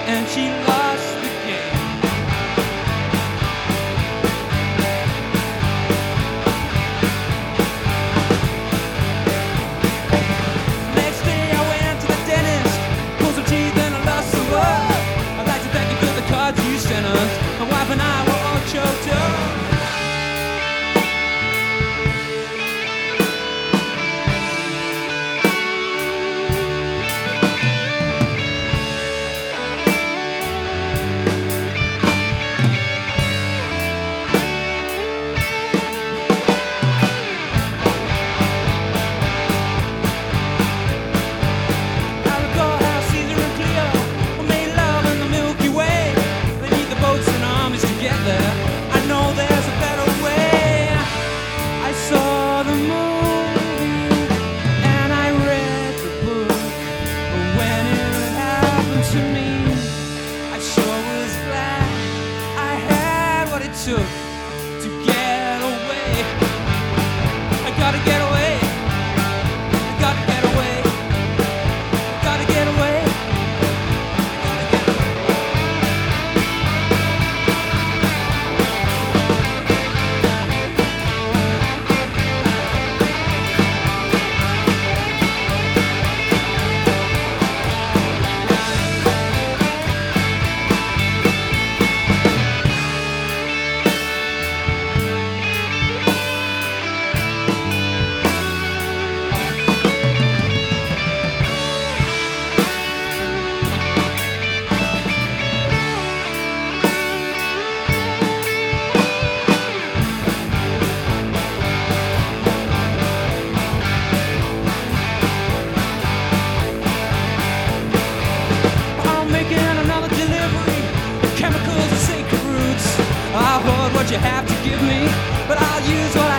and she lost the game. Next day I went to the dentist, pulled some teeth and I lost some blood. I'd like to thank you for the cards you sent us. My wife and I were all choked up. Took to get away. I gotta get away. I gotta get away. I gotta get away. I gotta get what you have to give me, but I'll use what I